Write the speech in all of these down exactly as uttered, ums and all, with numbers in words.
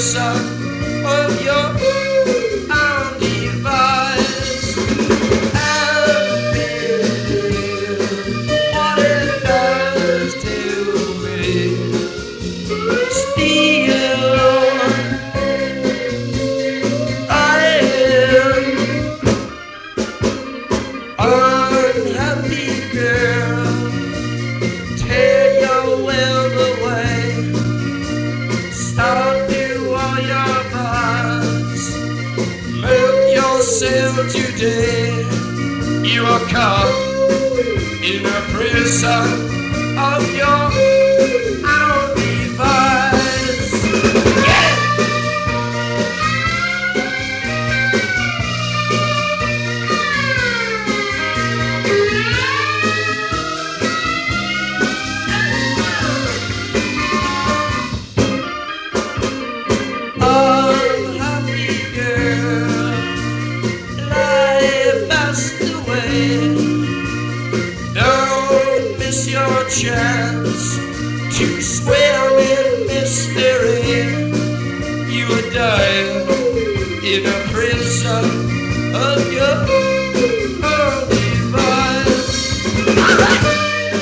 prison of your own device. And feel what it does to me. Still, I am unhappy girl. Tear your will away. Start to all your parts. Move yourself today. You are caught in a prison of your own device. Yeah! Unhappy girl, life passed away. Don't miss your chance to swim in mystery. You are dying in a prison of your own device. All right.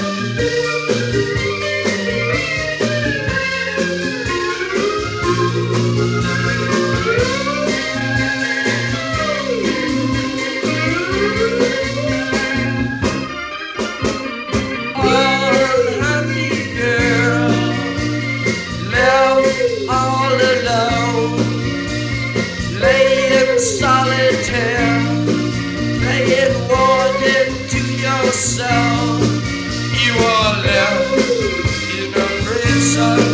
Unhappy girl, left all alone, lay in solitaire, playing warden to yourself. You are left in a prison